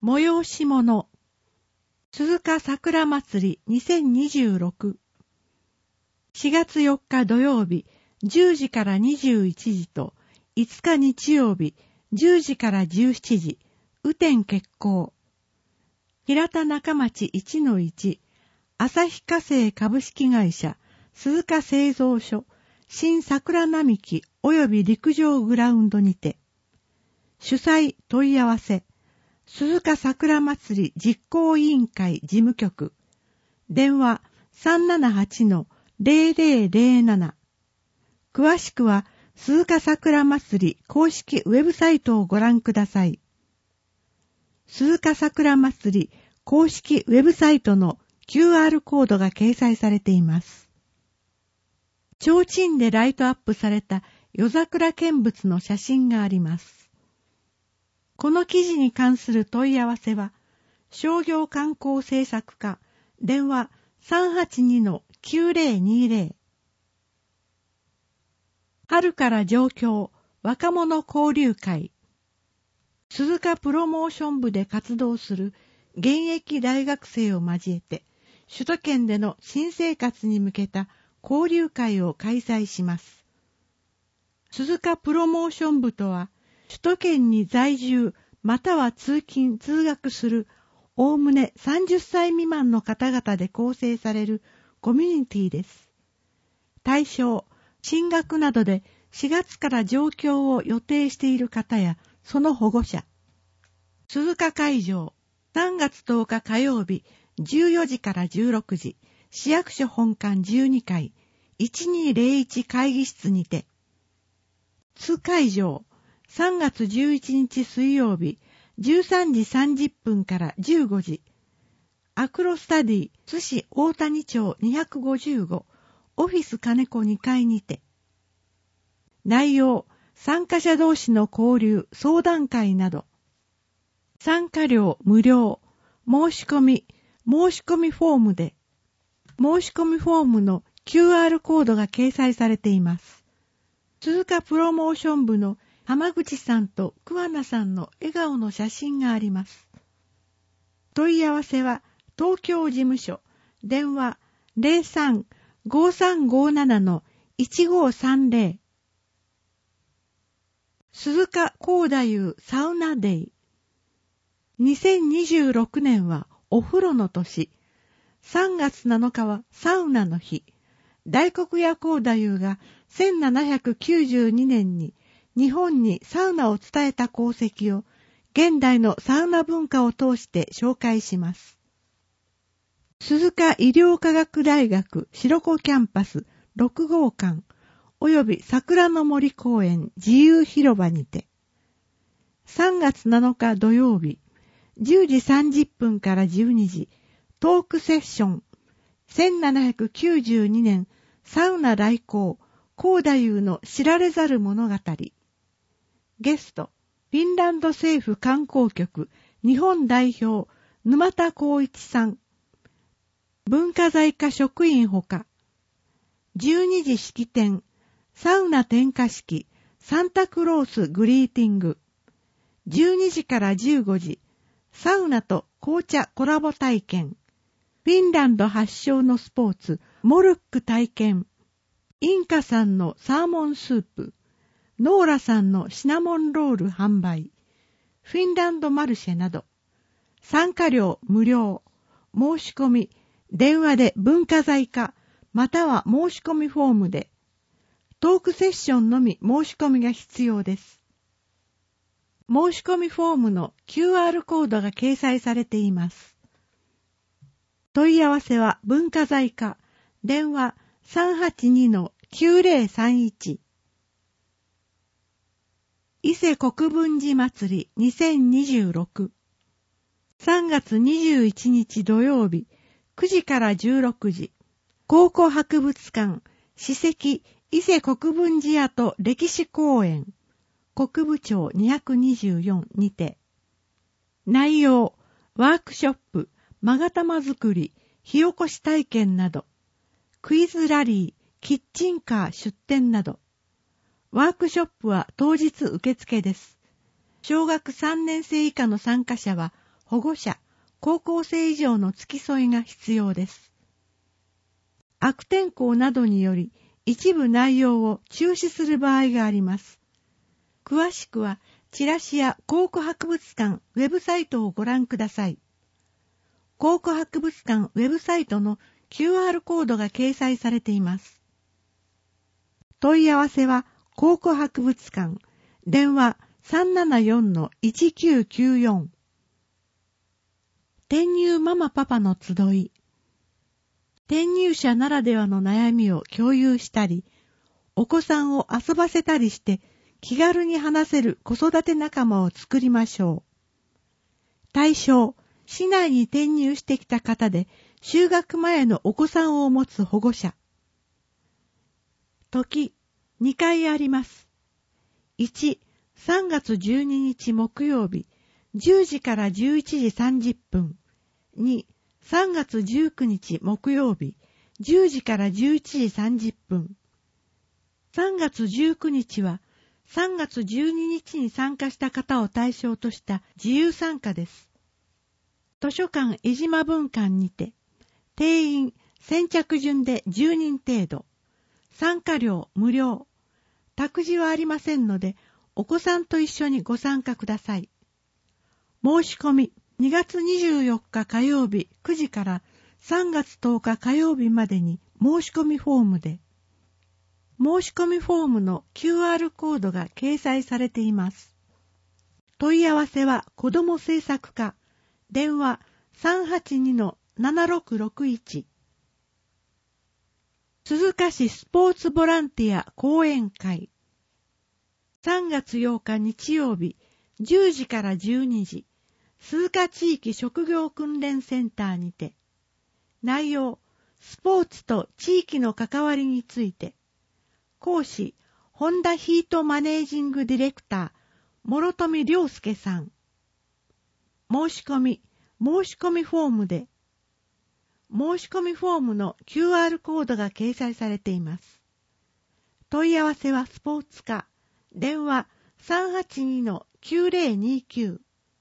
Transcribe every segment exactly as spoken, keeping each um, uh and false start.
催し物鈴鹿桜祭りにせんにじゅうろく しがつよっか土曜日じゅうじからにじゅういちじといつか日曜日じゅうじからじゅうしちじ雨天決行。平田中町 いちのいち 旭化成株式会社鈴鹿製造所新桜並木及び陸上グラウンドにて。主催問い合わせ鈴鹿桜祭り実行委員会事務局電話 さんななはち の ゼロゼロゼロなな。詳しくは鈴鹿桜祭り公式ウェブサイトをご覧ください。鈴鹿桜祭り公式ウェブサイトの キューアール コードが掲載されています。提灯でライトアップされた夜桜見物の写真があります。この記事に関する問い合わせは、商業観光政策課電話 さんはちにのきゅうゼロにゼロ。春から上京若者交流会鈴鹿プロモーション部で活動する現役大学生を交えて首都圏での新生活に向けた交流会を開催します。鈴鹿プロモーション部とは首都圏に在住または通勤通学するおおむねさんじゅっさい未満の方々で構成されるコミュニティです。対象、進学などでしがつから上京を予定している方やその保護者。鈴鹿会場、さんがつとおか火曜日じゅうよじからじゅうろくじ、市役所本館じゅうにかい、いちにーぜろいち会議室にて。津会場、さんがつじゅういちにち水曜日じゅうさんじさんじゅっぷんからじゅうごじ。アクロスタディ津市大谷町にひゃくごじゅうごオフィス金子にかいにて。内容、参加者同士の交流、相談会など。参加料無料、申し込み、申し込みフォームで。申し込みフォームの キューアール コードが掲載されています。鈴鹿プロモーション部の浜口さんと桑名さんの笑顔の写真があります。問い合わせは東京事務所、電話 ゼロさん ごさんごなな のいちごさんゼロ。鈴鹿光太夫サウナデイ。にせんにじゅうろくねんはお風呂の年。さんがつなのかはサウナの日。大黒屋光太夫がせんななひゃくきゅうじゅうにねんに日本にサウナを伝えた功績を現代のサウナ文化を通して紹介します。鈴鹿医療科学大学白子キャンパスろくごうかんおよび桜の森公園自由広場にて。さんがつなのか土曜日じゅうじさんじゅっぷんからじゅうにじトークセッションせんななひゃくきゅうじゅうにねんサウナ来航光太夫の知られざる物語。ゲストフィンランド政府観光局日本代表沼田光一さん。文化財課職員ほか。じゅうにじ式典サウナ点火式サンタクロースグリーティング。じゅうにじからじゅうごじサウナと紅茶コラボ体験。フィンランド発祥のスポーツモルック体験。インカさんのサーモンスープ。ノーラさんのシナモンロール販売。フィンランドマルシェなど。参加料無料。申し込み電話で文化財課または申し込みフォームで。トークセッションのみ申し込みが必要です。申し込みフォームの キューアール コードが掲載されています。問い合わせは文化財課電話 さんはちにのきゅうゼロさんいち。伊勢国分寺祭りにせんにじゅうろく。さんがつにじゅういちにち土曜日くじからじゅうろくじ考古博物館史跡伊勢国分寺跡歴史公園国分町にひゃくにじゅうよんにて。内容ワークショップ勾玉作り火起こし体験などクイズラリーキッチンカー出店など。ワークショップは当日受付です。小学さんねんせい以下の参加者は保護者、高校生以上の付き添いが必要です。悪天候などにより一部内容を中止する場合があります。詳しくはチラシや考古博物館ウェブサイトをご覧ください。考古博物館ウェブサイトの キューアール コードが掲載されています。問い合わせは考古博物館、電話 さんななよんのいちきゅうきゅうよん。転入ママパパの集い。転入者ならではの悩みを共有したり、お子さんを遊ばせたりして気軽に話せる子育て仲間を作りましょう。対象、市内に転入してきた方で就学前のお子さんを持つ保護者。時、にかいあります。いち、さんがつじゅうににち木曜日、じゅうじからじゅういちじさんじゅっぷん。に、さんがつじゅうくにち木曜日、じゅうじからじゅういちじさんじゅっぷん。さんがつじゅうくにちは、さんがつじゅうににちに参加した方を対象とした自由参加です。図書館江島分館にて、定員先着順でじゅうにん程度。参加料無料。託児はありませんので、お子さんと一緒にご参加ください。申し込み、にがつにじゅうよっか火曜日くじからさんがつとおか火曜日までに申し込みフォームで、申し込みフォームの キューアール コードが掲載されています。問い合わせは子ども政策課、電話 さんはちにのななろくろくいち。鈴鹿市スポーツボランティア講演会。さんがつようか日曜日、じゅうじからじゅうにじ、鈴鹿地域職業訓練センターにて。内容、スポーツと地域の関わりについて。講師、本田ヒートマネージングディレクター、諸富良介さん。申し込み、申し込みフォームで。申し込みフォームの キューアール コードが掲載されています。問い合わせはスポーツ課、電話 さんはちにのきゅうぜろにきゅう。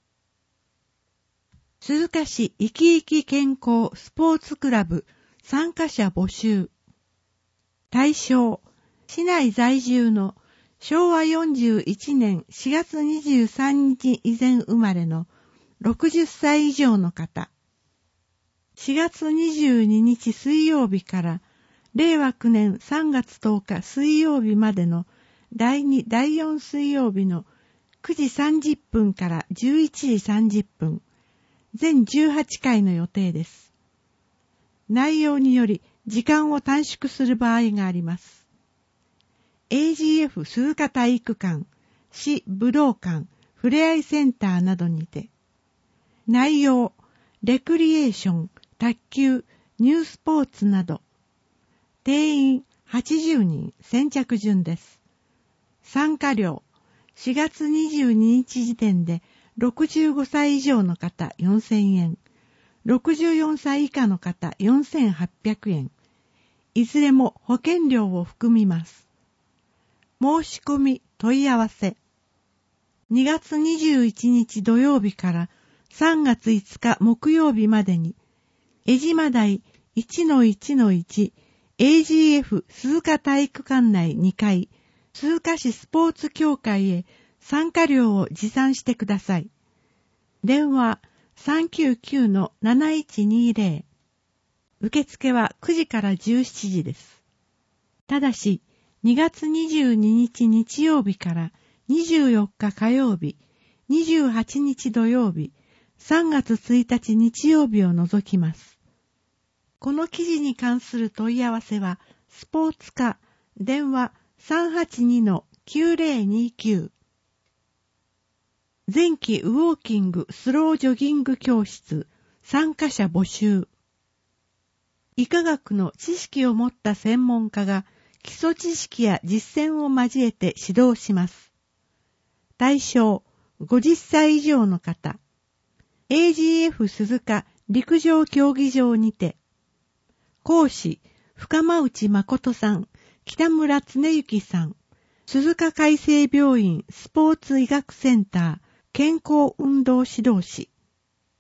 鈴鹿市いきいき健康スポーツクラブ参加者募集。対象、市内在住のしょうわよんじゅういちねんしがつにじゅうさんにち以前生まれのろくじゅっさい以上の方。しがつにじゅうににち水曜日かられいわきゅうねんさんがつとおか水曜日までのだいに、だいよん水曜日のくじさんじゅっぷんからじゅういちじさんじゅっぷん、全じゅうはちかいの予定です。内容により時間を短縮する場合があります。エージーエフ 鈴鹿体育館、市武道館、ふれあいセンターなどにて。内容、レクリエーション、卓球、ニュースポーツなど。定員はちじゅうにん、先着順です。参加料、しがつにじゅうににち時点でろくじゅうごさい以上の方よんせんえん、ろくじゅうよんさい以下の方よんせんはっぴゃくえん、いずれも保険料を含みます。申し込み問い合わせ。にがつにじゅういちにち土曜日からさんがついつか木曜日までに、江島台 いちのいちのいち エージーエフ 鈴鹿体育館内にかい、鈴鹿市スポーツ協会へ参加料を持参してください。電話 さんきゅうきゅうのなないちにぜろ。受付はくじからじゅうしちじです。ただし、にがつにじゅうににち日曜日からにじゅうよっか火曜日、にじゅうはちにち土曜日、さんがつついたち日曜日を除きます。この記事に関する問い合わせは、スポーツ課、電話 さんはちにのきゅうぜろにきゅう。前期ウォーキングスロージョギング教室、参加者募集。医科学の知識を持った専門家が、基礎知識や実践を交えて指導します。対象、ごじゅっさい以上の方。エージーエフ 鈴鹿陸上競技場にて。講師、深間内誠さん、北村恒之さん。鈴鹿海生病院スポーツ医学センター健康運動指導士。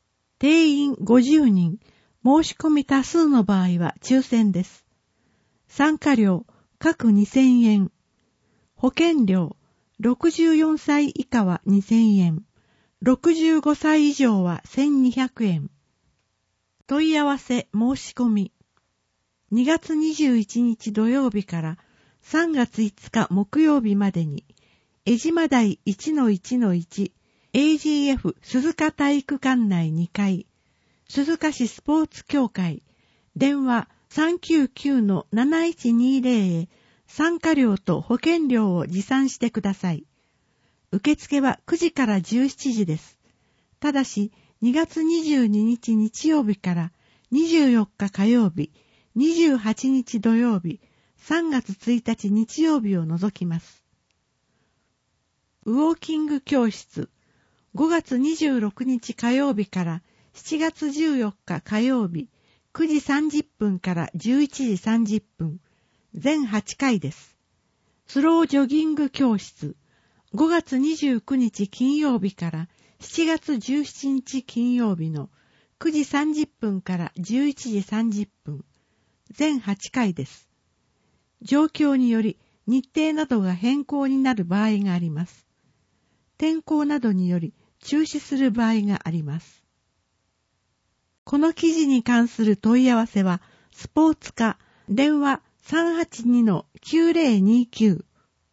定員ごじゅうにん、申し込み多数の場合は抽選です。参加料、各にせんえん。保険料、ろくじゅうよんさい以下はにせんえん。ろくじゅうごさい以上はせんにひゃくえん。問い合わせ申し込み。にがつにじゅういちにち土曜日からさんがついつか木曜日までに、江島台 いちのいちのいち、エージーエフ 鈴鹿体育館内にかい、鈴鹿市スポーツ協会、電話 さんきゅうきゅうのなないちにぜろ へ参加料と保険料を持参してください。受付はくじからじゅうしちじです。ただし、にがつにじゅうににち日曜日からにじゅうよっか火曜日、にじゅうはちにち土曜日、さんがつついたち日曜日を除きます。ウォーキング教室、ごがつにじゅうろくにち火曜日からしちがつじゅうよっか火曜日、くじさんじゅっぷんからじゅういちじさんじゅっぷん、全はちかいです。スロージョギング教室、ごがつにじゅうくにち金曜日からしちがつじゅうしちにち金曜日のくじさんじゅっぷんからじゅういちじさんじゅっぷん、全はちかいです。状況により日程などが変更になる場合があります。天候などにより中止する場合があります。この記事に関する問い合わせは、スポーツ課、電話 さんはちにのきゅうぜろにきゅう。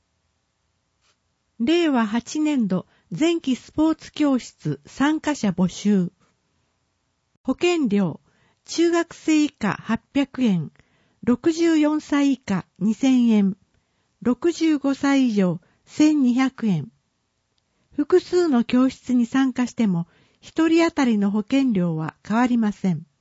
れいわはちねんど前期スポーツ教室参加者募集。保険料、中学生以下はっぴゃくえん、ろくじゅうよんさい以下にせんえん、ろくじゅうごさい以上せんにひゃくえん。複数の教室に参加しても、一人当たりの保険料は変わりません。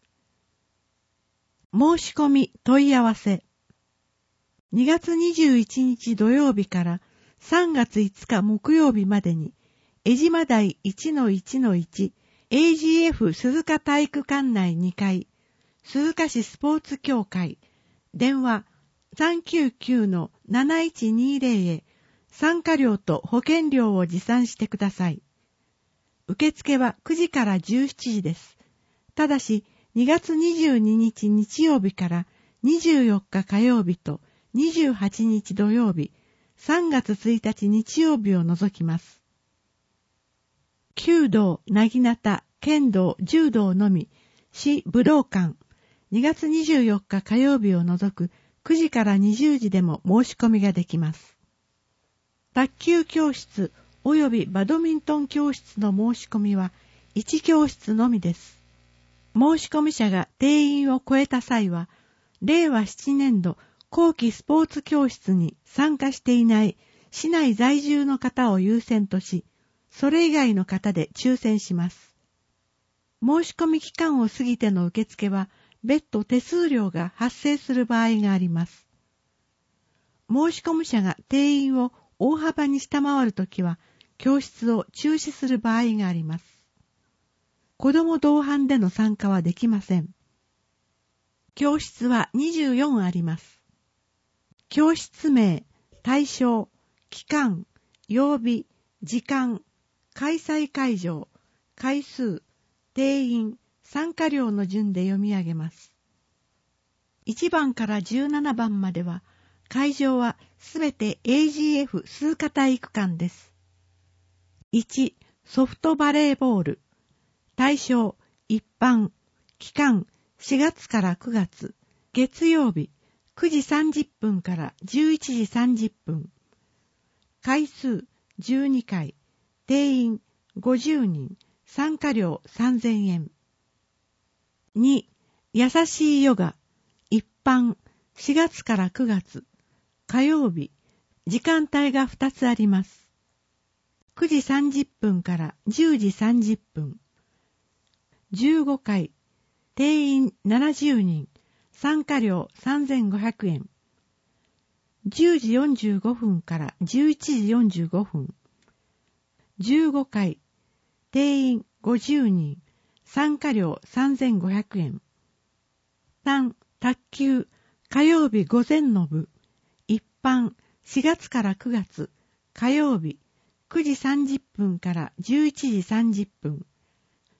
申し込み問い合わせ。にがつにじゅういちにち土曜日からさんがついつか木曜日までに、江島台 いちのいちのいち、エージーエフ 鈴鹿体育館内にかい、鈴鹿市スポーツ協会、電話 さんきゅうきゅうのなないちにぜろ へ参加料と保険料を持参してください。受付はくじからじゅうしちじです。ただし、にがつにじゅうににち日曜日からにじゅうよっか火曜日とにじゅうはちにち土曜日、さんがつついたち日曜日を除きます。弓道、なぎなた、剣道、柔道のみ、市武道館、にがつにじゅうよっか火曜日を除くくじからにじゅうじでも申し込みができます。卓球教室及びバドミントン教室の申し込みはいち教室のみです。申し込み者が定員を超えた際は、れいわななねんど後期スポーツ教室に参加していない市内在住の方を優先とし、それ以外の方で抽選します。申し込み期間を過ぎての受付は別途手数料が発生する場合があります。申し込み者が定員を大幅に下回るときは、教室を中止する場合があります。子ども同伴での参加はできません。教室はにじゅうよんあります。教室名、対象、期間、曜日、時間、開催会場、回数、定員、参加料の順で読み上げます。いちばんからじゅうななばんまでは、会場はすべて エージーエフ 鈴鹿体育館です。いち. ソフトバレーボール。対象、一般。期間、しがつからくがつ。月曜日、くじさんじゅっぷんからじゅういちじさんじゅっぷん。回数、じゅうにかい。定員、ごじゅうにん。参加料さんぜんえん。に. 優しいヨガ。一般。しがつからくがつ。火曜日、時間帯がふたつあります。くじさんじゅっぷんからじゅうじさんじゅっぷん。じゅうごかい、定員ななじゅうにん、参加料さんぜんごひゃくえん。じゅうじよんじゅうごふんからじゅういちじよんじゅうごふん。じゅうごかい、定員ごじゅうにん、参加料さんぜんごひゃくえん。さん. 卓球、火曜日午前の部。一般、しがつからくがつ、火曜日、くじさんじゅっぷんからじゅういちじさんじゅっぷん。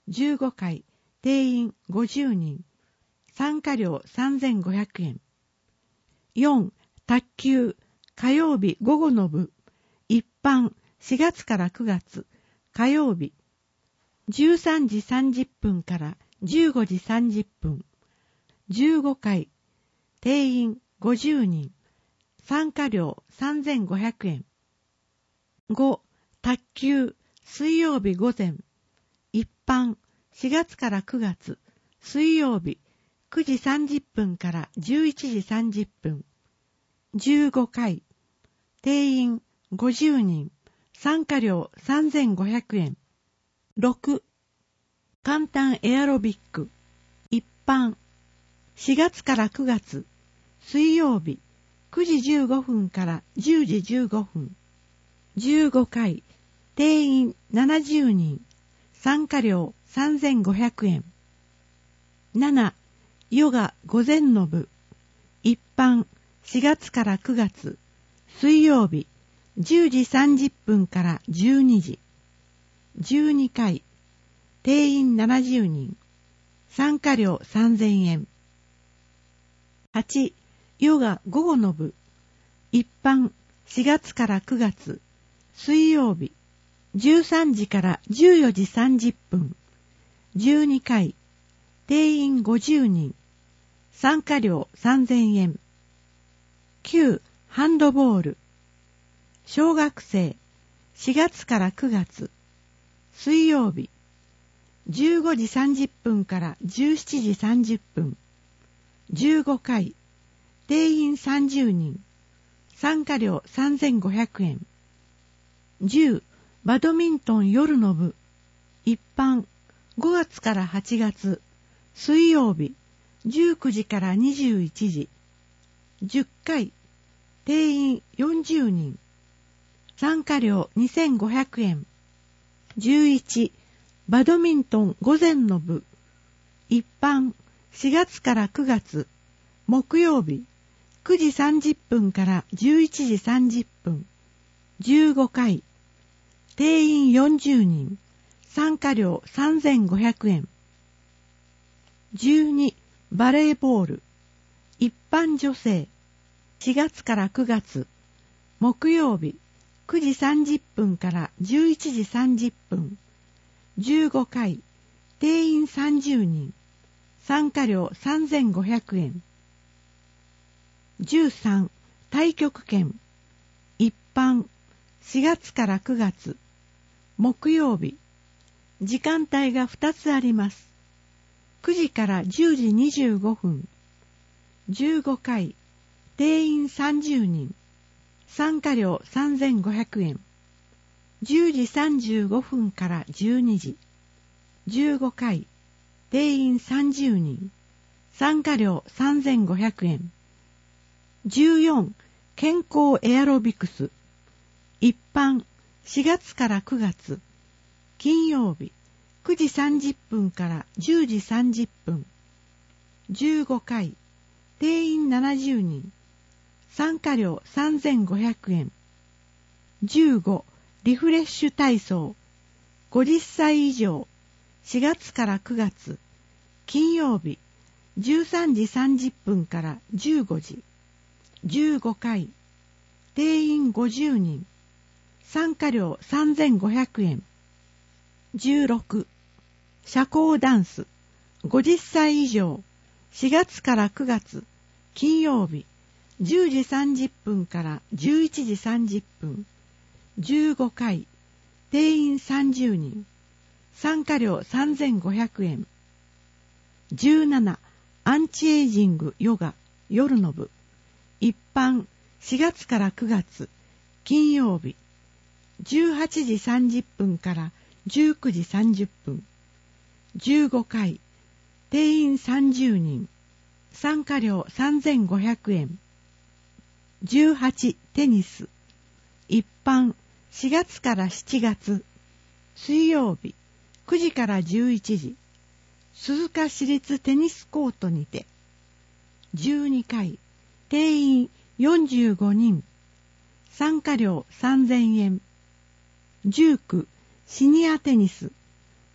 じゅうごかい、定員ごじゅうにん、参加料さんぜんごひゃくえん。よん、卓球、火曜日午後の部、一般、しがつからくがつ、火曜日、じゅうさんじさんじゅっぷんからじゅうごじさんじゅっぷん、じゅうごかい、定員ごじゅうにん、参加料さんぜんごひゃくえん。ご、卓球、水曜日午前、一般、しがつからくがつ、水曜日、くじさんじゅっぷんからじゅういちじさんじゅっぷん、じゅうごかい、定員ごじゅうにん、参加料さんぜんごひゃくえん。ろく、簡単エアロビック、一般、しがつからくがつ、水曜日、くじじゅうごふんからじゅうじじゅうごふん、じゅうごかい、定員ななじゅうにん、参加料さんぜんごひゃくえん。なな、ヨガ午前の部、一般、しがつからくがつ、水曜日、じゅうじさんじゅっぷんからじゅうにじ、じゅうにかい、定員ななじゅうにん、参加料さんぜんえん。はち、ヨガ午後の部、一般、しがつからくがつ、水曜日、じゅうさんじからじゅうよじさんじゅっぷん、じゅうにかい、定員ごじゅうにん、参加料さんぜんえん。きゅう、ハンドボール、小学生、しがつからくがつ、水曜日、じゅうごじさんじゅっぷんからじゅうしちじさんじゅっぷん、じゅうごかい、定員さんじゅうにん、参加料さんぜんごひゃくえん。じゅう、バドミントン夜の部、一般、ごがつからはちがつ、水曜日、じゅうくじからにじゅういちじ、じゅっかい、定員よんじゅうにん、参加料にせんごひゃくえん。じゅういち、バドミントン午前の部、一般、しがつからくがつ、木曜日、くじさんじゅっぷんからじゅういちじさんじゅっぷん、じゅうごかい、定員よんじゅうにん、参加料さんぜんごひゃくえん。じゅうに、バレーボール、一般女性、しがつからくがつ、木曜日、くじさんじゅっぷんからじゅういちじさんじゅっぷん、じゅうごかい、定員さんじゅうにん、参加料さんぜんごひゃくえん。じゅうさん、太極拳、一般、しがつからくがつ、木曜日、時間帯がふたつあります。くじからじゅうじにじゅうごふん、じゅうごかい、定員さんじゅうにん、参加料さんぜんごひゃくえん。じゅうじさんじゅうごふんからじゅうにじ、じゅうごかい、定員さんじゅうにん、参加料さんぜんごひゃくえん。じゅうよん、健康エアロビクス、一般、しがつからくがつ、金曜日、くじさんじゅっぷんからじゅうじさんじゅっぷん、じゅうごかい、定員ななじゅうにん、参加料さんぜんごひゃくえん。じゅうご、リフレッシュ体操、ごじゅっさい以上、しがつからくがつ、金曜日、じゅうさんじさんじゅっぷんからじゅうごじ、じゅうごかい、定員ごじゅうにん、参加料さんぜんごひゃくえん。じゅうろく、社交ダンス、ごじゅっさい以上、しがつからくがつ、金曜日、じゅうじさんじゅっぷんからじゅういちじさんじゅっぷん、じゅうごかい、定員さんじゅうにん、参加料さんぜんごひゃくえん。じゅうなな、アンチエイジングヨガ、夜の部、一般、しがつからくがつ、金曜日、じゅうはちじさんじゅっぷんからじゅうくじさんじゅっぷん、じゅうごかい、定員さんじゅうにん、参加料さんぜんごひゃくえん。じゅうはち、テニス、一般、しがつからしちがつ、水曜日、くじからじゅういちじ、鈴鹿市立テニスコートにて、じゅうにかい、定員よんじゅうごにん、参加料さんぜんえん。じゅうきゅう、シニアテニス、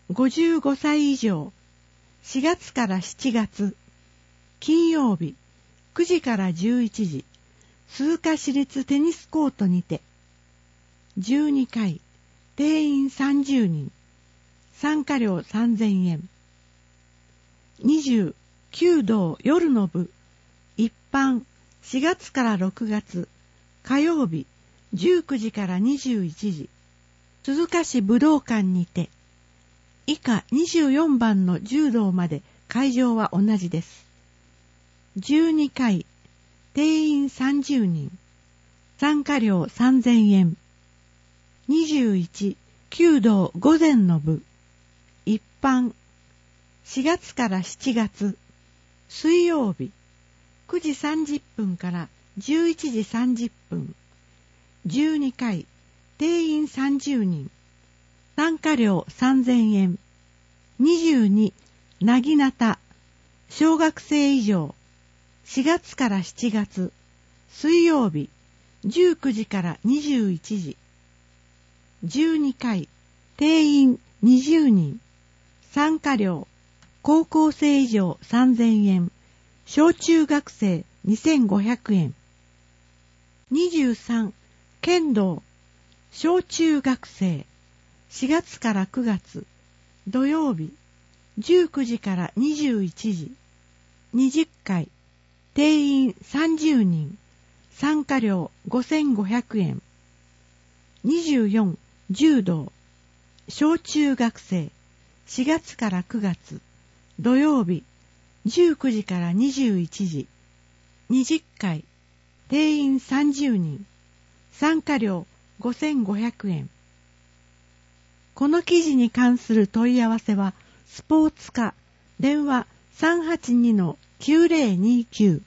ごじゅうごさい以上、しがつからしちがつ、金曜日、くじからじゅういちじ、鈴鹿市立テニスコートにて、じゅうにかい、定員さんじゅうにん、参加料さんぜんえん。にじゅうきゅう道夜の部、一般、しがつからろくがつ、火曜日、じゅうくじからにじゅういちじ、鈴鹿市武道館にて、以下にじゅうよんばんの柔道まで会場は同じです。じゅうにかい、定員さんじゅうにん、参加料さんぜんえん。にじゅういち、弓道午前の部、一般、しがつからしちがつ、水曜日、くじさんじゅっぷんからじゅういちじさんじゅっぷん、じゅうにかい、定員さんじゅうにん、参加料さんぜんえん。にじゅうに、なぎなた、小学生以上、しがつからしちがつ、水曜日、じゅうくじからにじゅういちじ、じゅうにかい、定員にじゅうにん、参加料、高校生以上さんぜんえん、小中学生にせんごひゃくえん。にじゅうさん、剣道、小中学生、しがつからくがつ、土曜日、じゅうくじからにじゅういちじ、にじゅっかい、定員さんじゅうにん、参加料ごせんごひゃくえん。にじゅうよん、柔道、小中学生、しがつからくがつ、土曜日、じゅうくじからにじゅういちじ、にじゅっかい、定員さんじゅうにん、参加料ごせんごひゃくえん。この記事に関する問い合わせは、スポーツ課、電話 さんはちにのきゅうぜろにきゅう。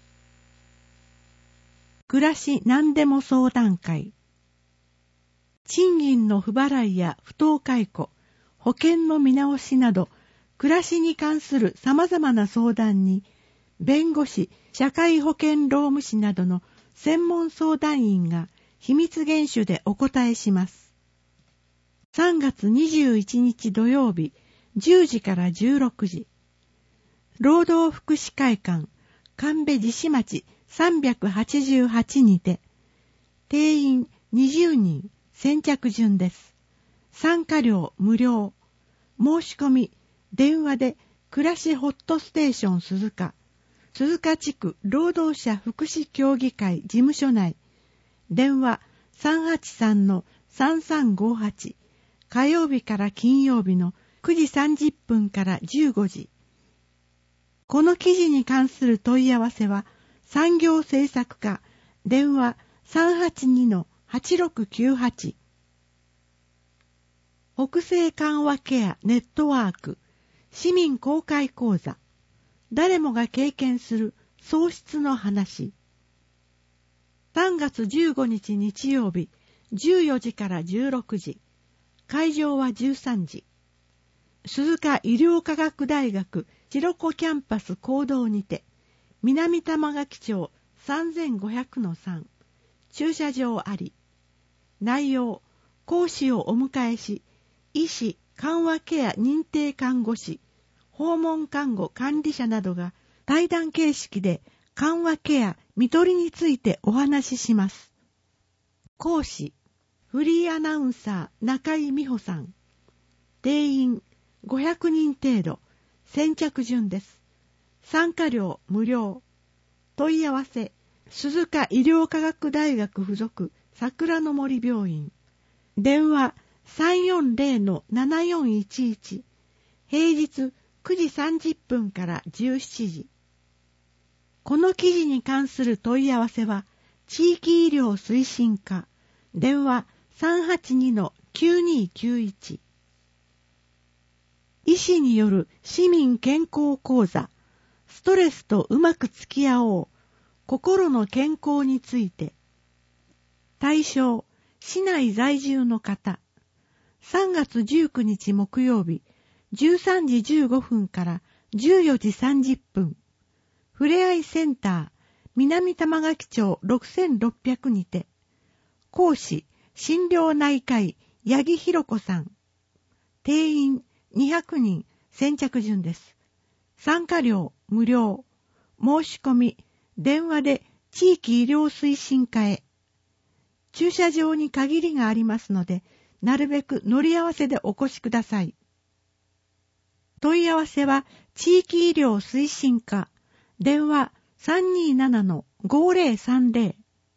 暮らし何でも相談会。賃金の不払いや不当解雇、保険の見直しなど、暮らしに関する様々な相談に、弁護士、社会保険労務士などの専門相談員が秘密厳守でお答えします。さんがつにじゅういちにち土曜日、じゅうじからじゅうろくじ、労働福祉会館、神戸地市町さんびゃくはちじゅうはちにて、定員にじゅうにん、先着順です。参加料無料。申し込み、電話で、暮らしホットステーション鈴鹿、鈴鹿地区労働者福祉協議会事務所内、電話 さんはちさんのさんさんごはち、火曜日から金曜日のくじさんじゅっぷんからじゅうごじ。この記事に関する問い合わせは、産業政策課、電話 さんはちにのはちろくきゅうはち。北西緩和ケアネットワーク、市民公開講座、誰もが経験する喪失の話。さんがつじゅうごにち日曜日、じゅうよじからじゅうろくじ、会場はじゅうさんじ。鈴鹿医療科学大学白子キャンパス講堂にて、南玉垣町 さんぜんごひゃくのさん、駐車場あり。内容、講師をお迎えし、医師、緩和ケア認定看護師、訪問看護管理者などが対談形式で緩和ケア、看取りについてお話しします。講師、フリーアナウンサー中井美穂さん。定員ごひゃくにん程度、先着順です。参加料無料。問い合わせ、鈴鹿医療科学大学附属桜の森病院。電話 さんよんぜろのななよんいちいち。平日くじさんじゅっぷんからじゅうしちじ。この記事に関する問い合わせは、地域医療推進課、電話 さんはちにのきゅうにきゅういち。医師による市民健康講座、ストレスとうまく付き合おう、心の健康について。対象、市内在住の方。さんがつじゅうくにち木曜日、じゅうさんじじゅうごふんからじゅうよじさんじゅっぷん。ふれあいセンター、南玉垣町ろくせんろっぴゃくにて。講師、診療内科医、八木弘子さん。定員にひゃくにん先着順です。参加料無料。申し込み、電話で地域医療推進課へ。駐車場に限りがありますので、なるべく乗り合わせでお越しください。問い合わせは地域医療推進課、電話 さんにーななのごーぜろさんぜろ。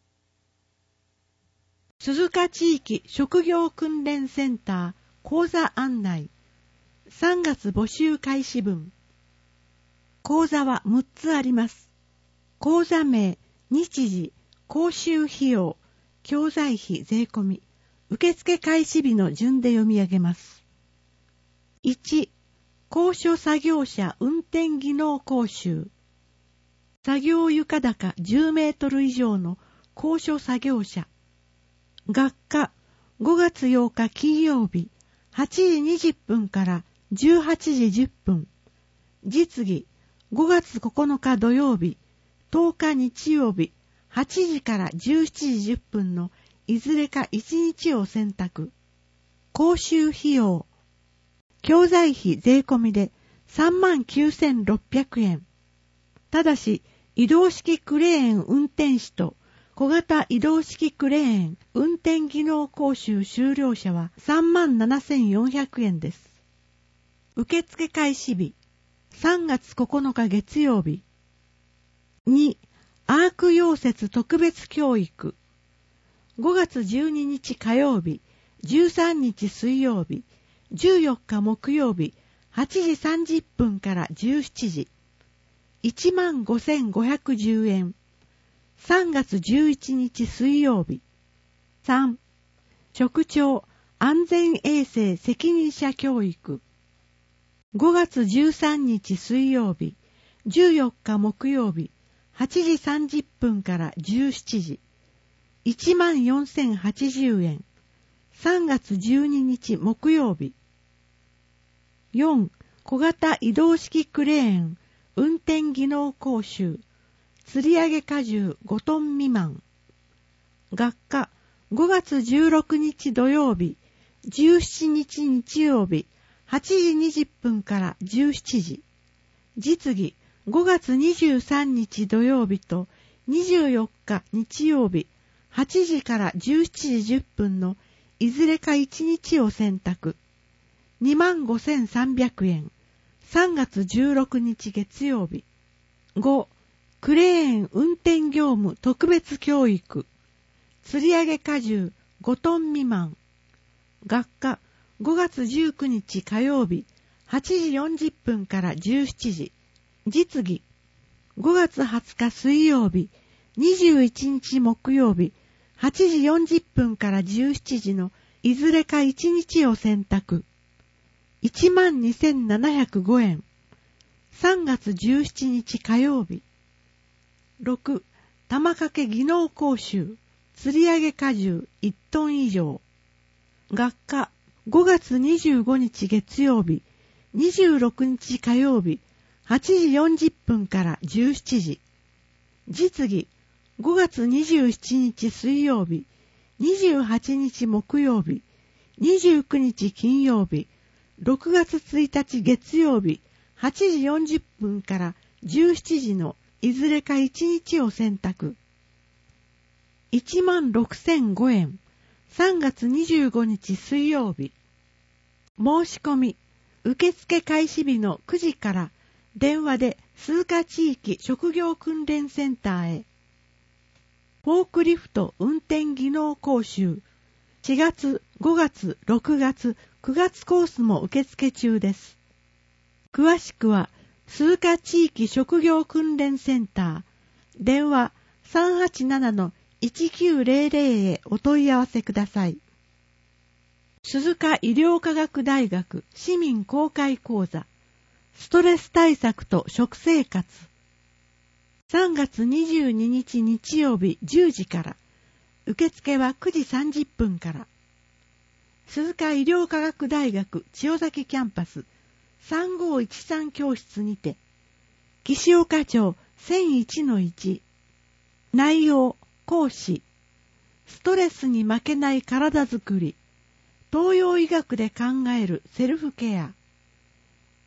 鈴鹿地域職業訓練センター講座案内。さんがつ募集開始分。講座はむっつあります。講座名、日時、講習費用、教材費税込み、受付開始日の順で読み上げます。いち、高所作業車運転技能講習。作業床高じゅうメートル以上の高所作業車。学科、ごがつようか金曜日、はちじにじゅっぷんからじゅうはちじじゅっぷん。実技、ごがつここのか土曜日、とおか日曜日、はちじからじゅうしちじじゅっぷんのいずれかいちにちを選択。講習費用。教材費税込みでさんまんきゅうせんろっぴゃくえん。ただし、移動式クレーン運転士と小型移動式クレーン運転技能講習修了者はさんまんななせんよんひゃくえんです。受付開始日、さんがつここのか月曜日。に、アーク溶接特別教育。ごがつじゅうににち火曜日、じゅうさんにち水曜日、じゅうよっか木曜日、はちじさんじゅっぷんからじゅうしちじ。いちまんごせんごひゃくじゅうえん。さんがつじゅういちにち水曜日。さん、職長安全衛生責任者教育。ごがつじゅうさんにち水曜日、じゅうよっか木曜日、はちじさんじゅっぷんからじゅうしちじ。いちまんよんせんはちじゅうえん。さんがつじゅうににち木曜日。よん、小型移動式クレーン運転技能講習。吊り上げ荷重ごトン未満。学科、ごがつじゅうろくにち土曜日、じゅうしちにち日曜日、はちじにじゅっぷんからじゅうしちじ。実技、ごがつにじゅうさんにち土曜日とにじゅうよっか日曜日、はちじからじゅうしちじじゅっぷんのいずれかいちにちを選択。にまんごせんさんびゃくえん。さんがつじゅうろくにち月曜日。ご、クレーン運転業務特別教育。吊り上げ荷重ごトン未満。学科、ごがつじゅうくにち火曜日、はちじよんじゅっぷんからじゅうしちじ。実技、ごがつはつか水曜日、にじゅういちにち木曜日、はちじよんじゅっぷんからじゅうしちじのいずれかいちにちを選択。いちまんにせんななひゃくごえん。さんがつじゅうしちにち火曜日。ろく、玉掛け技能講習。吊り上げ荷重いちトン以上。学科、ごがつにじゅうごにち月曜日、にじゅうろくにち火曜日、はちじよんじゅっぷんからじゅうしちじ。実技、ごがつにじゅうしちにち水曜日、にじゅうはちにち木曜日、にじゅうくにち金曜日、ろくがつついたち月曜日、はちじよんじゅっぷんからじゅうしちじのいずれかいちにちを選択。いちまんろくせんごえん。さんがつにじゅうごにち水曜日。申し込み、受付開始日のくじから電話で鈴鹿地域職業訓練センターへ。フォークリフト運転技能講習。しがつ、ごがつ、ろくがつ、くがつコースも受付中です。詳しくは鈴鹿地域職業訓練センター、電話 さんはちななのいちきゅうぜろぜろ へお問い合わせください。鈴鹿医療科学大学市民公開講座、ストレス対策と食生活。さんがつにじゅうににち日曜日じゅうじから、受付はくじさんじゅっぷんから。鈴鹿医療科学大学千代崎キャンパスさんごーいちさん教室にて、岸岡町 せんいちのいち。内容、講師、ストレスに負けない体づくり、東洋医学で考えるセルフケア。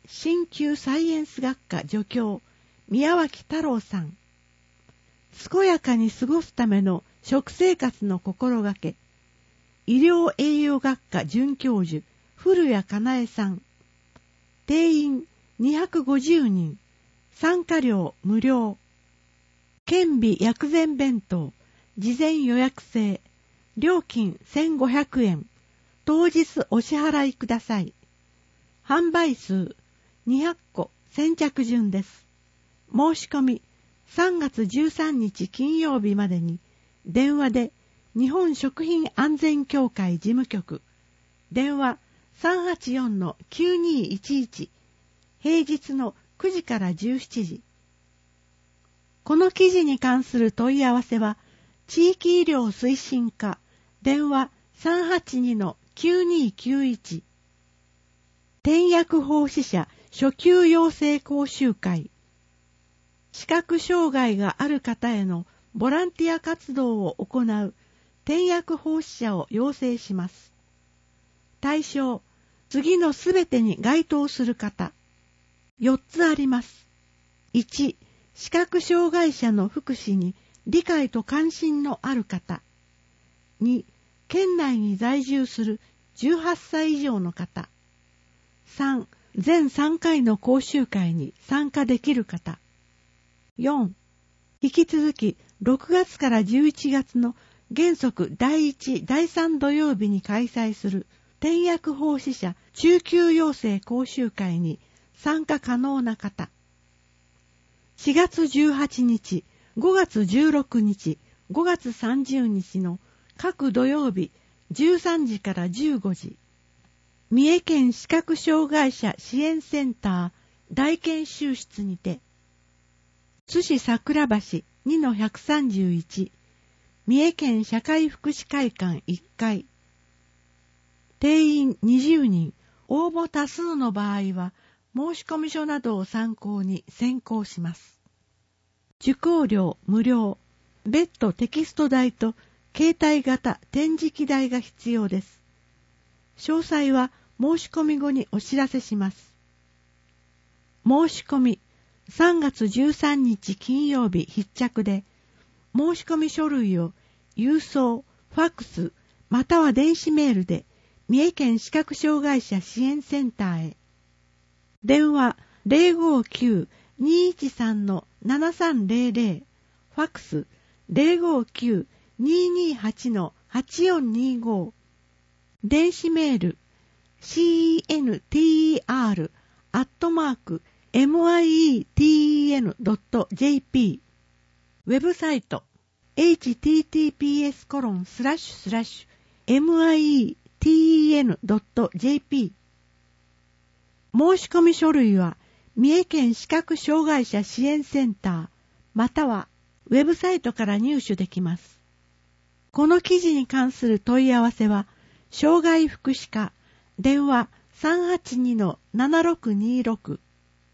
鍼灸サイエンス学科助教、宮脇太郎さん。健やかに過ごすための食生活の心がけ、医療栄養学科准教授、古谷かなえさん。定員にひゃくごじゅうにん、参加料無料。健美薬膳弁当、事前予約制、料金せんごひゃくえん、当日お支払いください。販売数にひゃっこ先着順です。申し込みさんがつじゅうさんにち金曜日までに電話で日本食品安全協会事務局、電話 さんはちよんのきゅうにいちいち、平日のくじからじゅうしちじ。この記事に関する問い合わせは地域医療推進課、電話 さんはちにのきゅうにきゅういち。点薬奉仕者初級養成講習会。視覚障害がある方へのボランティア活動を行う点薬奉仕者を養成します。対象、次のすべてに該当する方。よっつあります。いち、視覚障害者の福祉に理解と関心のある方。に、県内に在住するじゅうはっさい以上の方。さん、全さんかいの講習会に参加できる方。よん、引き続きろくがつからじゅういちがつの原則だいいち、だいさん土曜日に開催する点薬奉仕者中級養成講習会に参加可能な方。しがつじゅうはちにち、ごがつじゅうろくにち、ごがつさんじゅうにちの各土曜日じゅうさんじからじゅうごじ。三重県視覚障害者支援センター大研修室にて、津市桜橋 にのひゃくさんじゅういち、三重県社会福祉会館いっかい。定員にじゅうにん、応募多数の場合は申込書などを参考に選考します。受講料無料、別途テキスト代と携帯型展示機代が必要です。詳細は申し込み後にお知らせします。申し込みさんがつじゅうさんにち金曜日必着で、申し込み書類を郵送、ファックス、または電子メールで三重県視覚障害者支援センターへ。電話 ゼロごきゅう にいちさん のななさんゼロゼロ、ファックス ゼロごきゅう にいにはち のはちよんにご、電子メール シーエヌティーアール アットマーク ミテン ドット ジェーピー、 ウェブサイト エイチティーティーピーエス コロンスラッシュスラッシュ ミテン ドット ジェーピー。 申し込み書類は三重県視覚障害者支援センターまたはウェブサイトから入手できます。この記事に関する問い合わせは障害福祉課、電話 さんはちにのななろくにろく。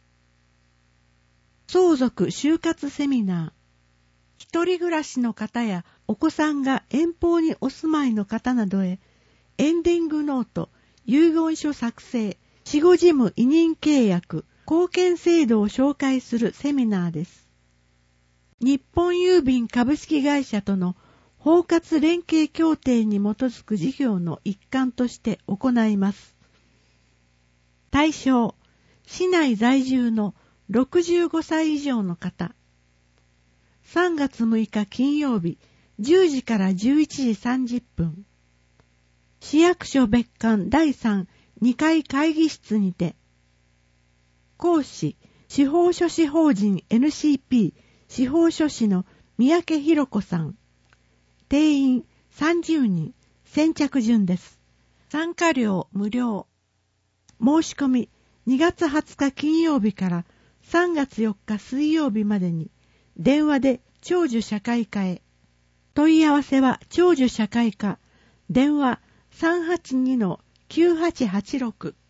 相続就活セミナー。一人暮らしの方やお子さんが遠方にお住まいの方などへエンディングノート、遺言書作成、死後事務委任契約、貢献制度を紹介するセミナーです。日本郵便株式会社との包括連携協定に基づく事業の一環として行います。対象、市内在住のろくじゅうごさい以上の方。さんがつむいか金曜日、じゅうじからじゅういちじさんじゅっぷん。市役所別館だいさん、にかい会議室にて。講師、司法書士法人 エヌシーピー 司法書士の三宅博子さん。定員さんじゅうにん、先着順です。参加料無料。申し込みにがつはつか金曜日からさんがつよっか水曜日までに電話で長寿社会課へ。問い合わせは長寿社会課、電話 さんはちにのきゅうはちはちろく。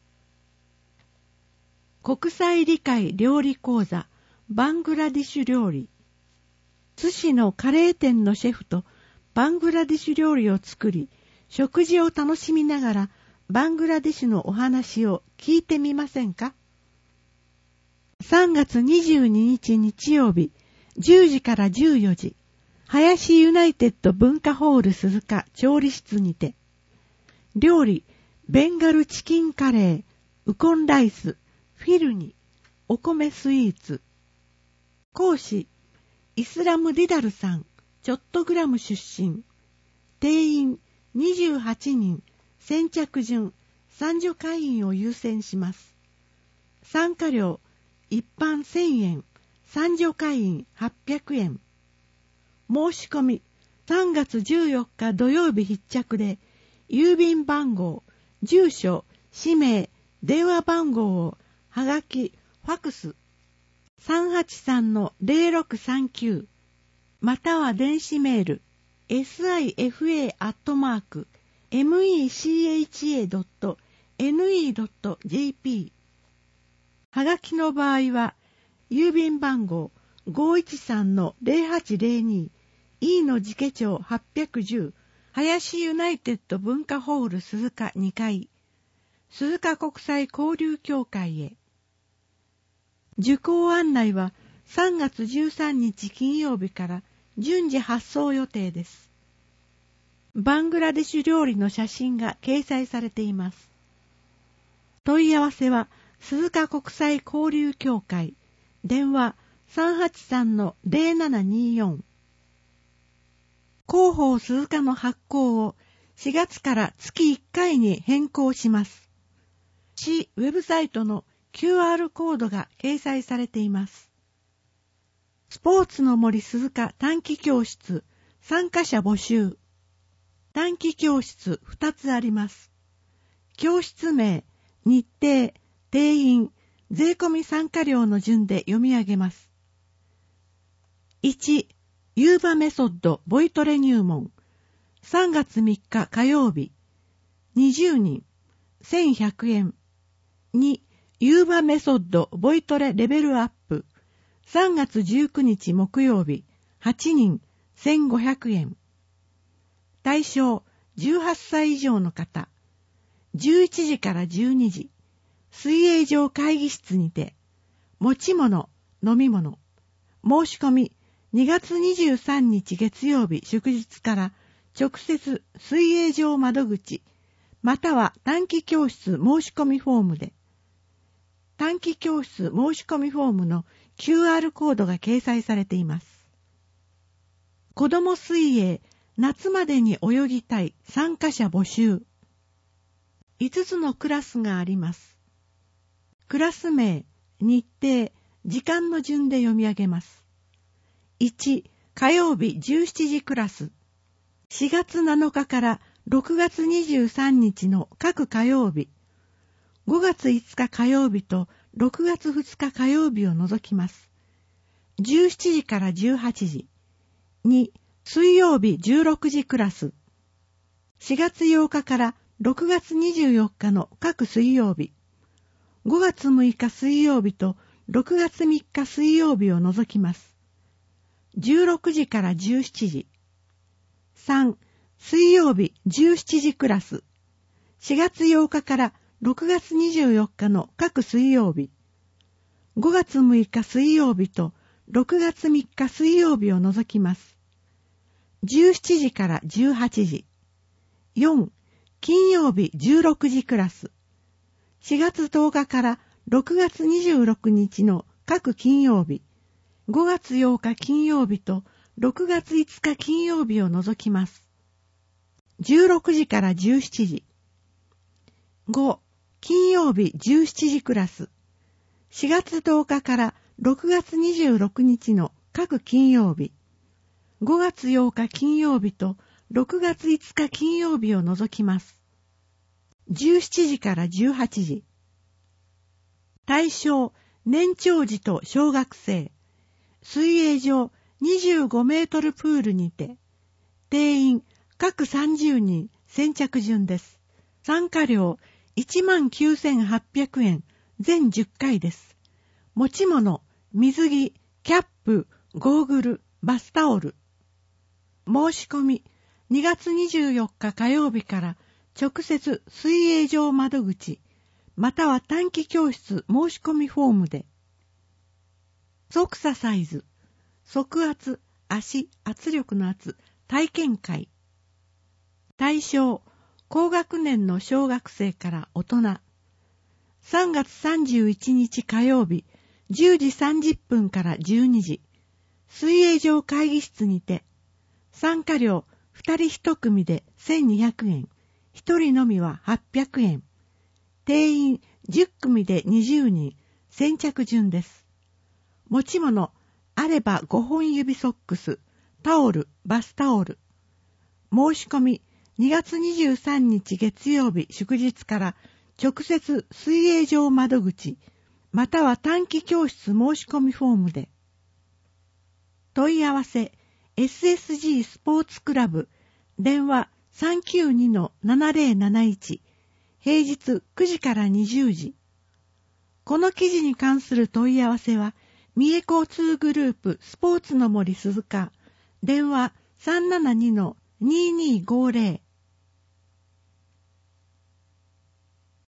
国際理解料理講座バングラディシュ料理。津市のカレー店のシェフとバングラディシュ料理を作り、食事を楽しみながらバングラディシュのお話を聞いてみませんか？ さんがつにじゅうににち日曜日、じゅうじからじゅうよじ、林ユナイテッド文化ホール鈴鹿調理室にて、料理、ベンガルチキンカレー、ウコンライス、フィルニ、お米スイーツ。講師、イスラム・ディダルさん、チョットグラム出身。定員にじゅうはちにん、先着順、参助会員を優先します。参加料、一般せんえん、参助会員はっぴゃくえん。申し込み、さんがつじゅうよっか土曜日必着で、郵便番号、住所、氏名、電話番号を、はがき、ファクス、さんはちさんのゼロろくさんきゅう、または電子メール、エスアイエフエー アットマーク、メカチドットネットドットジェーピー。はがきの場合は、郵便番号 ごーいちさんのゼロはちゼロに、E の寺家町はっぴゃくじゅう、林ユナイテッド文化ホール鈴鹿にかい、鈴鹿国際交流協会へ。受講案内はさんがつじゅうさんにち金曜日から順次発送予定です。バングラデシュ料理の写真が掲載されています。問い合わせは鈴鹿国際交流協会、電話さんはちさんのゼロななによん。広報鈴鹿の発行をしがつから月いっかいに変更します。市ウェブサイトの キューアール コードが掲載されています。スポーツの森鈴鹿短期教室参加者募集。短期教室ふたつあります。教室名、日程、定員、税込み参加料の順で読み上げます。いち、ユーバメソッドボイトレ入門。さんがつみっか火曜日。にじゅうにん、せんひゃくえん。に、ユーバメソッドボイトレレベルアップ。さんがつじゅうくにち木曜日。はちにん、せんごひゃくえん。対象、じゅうはっさい以上の方。じゅういちじからじゅうにじ。水泳場会議室にて。持ち物、飲み物。申し込み、にがつにじゅうさんにち月曜日祝日から直接水泳場窓口、または短期教室申し込みフォームで。短期教室申し込みフォームの キューアール コードが掲載されています。子ども水泳、夏までに泳ぎたい参加者募集。いつつのクラスがあります。クラス名、日程、時間の順で読み上げます。いち、火曜日じゅうしちじクラス。しがつなのかからろくがつにじゅうさんにちの各火曜日。ごがついつか火曜日とろくがつふつか火曜日を除きます。じゅうしちじからじゅうはちじ。に、水曜日じゅうろくじクラス。しがつようかからろくがつにじゅうよっかの各水曜日。ごがつむいか水曜日とろくがつみっか水曜日を除きます。じゅうろくじからじゅうしちじ。さん、水曜日じゅうしちじクラス。しがつようかからろくがつにじゅうよっかの各水曜日。ごがつむいか水曜日とろくがつみっか水曜日を除きます。じゅうしちじからじゅうはちじ。よん、金曜日じゅうろくじクラス。しがつとおかからろくがつにじゅうろくにちの各金曜日。ごがつようか金曜日とろくがついつか金曜日を除きます。じゅうろくじからじゅうしちじ。ご、金曜日じゅうしちじクラス。しがつとおかからろくがつにじゅうろくにちの各金曜日。ごがつようか金曜日とろくがついつか金曜日を除きます。じゅうしちじからじゅうはちじ。対象、年長児と小学生。水泳場にじゅうごメートルプールにて。定員、各さんじゅうにん、先着順です。参加料、いちまんきゅうせんはっぴゃくえん、全じゅっかいです。持ち物、水着、キャップ、ゴーグル、バスタオル。申し込み、にがつにじゅうよっか火曜日から直接水泳場窓口、または短期教室申し込みフォームで。 ソクササイズ、足圧、足、圧力の圧、体験会。対象、高学年の小学生から大人。さんがつさんじゅういちにち火曜日、じゅうじさんじゅっぷんからじゅうにじ、水泳場会議室にて、参加料ふたりいち組でせんにひゃくえん、ひとりのみははっぴゃくえん。定員じゅっ組でにじゅうにん、先着順です。持ち物、あればごほん指ソックス、タオル、バスタオル。申し込み、にがつにじゅうさんにち月曜日祝日から直接水泳場窓口、または短期教室申し込みフォームで。問い合わせ、エスエスジー スポーツクラブ、電話 さんきゅうにのななぜろなないち、平日くじからにじゅうじ。この記事に関する問い合わせは、三重交通グループスポーツの森鈴鹿、電話 さんななにのにーにーごーぜろ、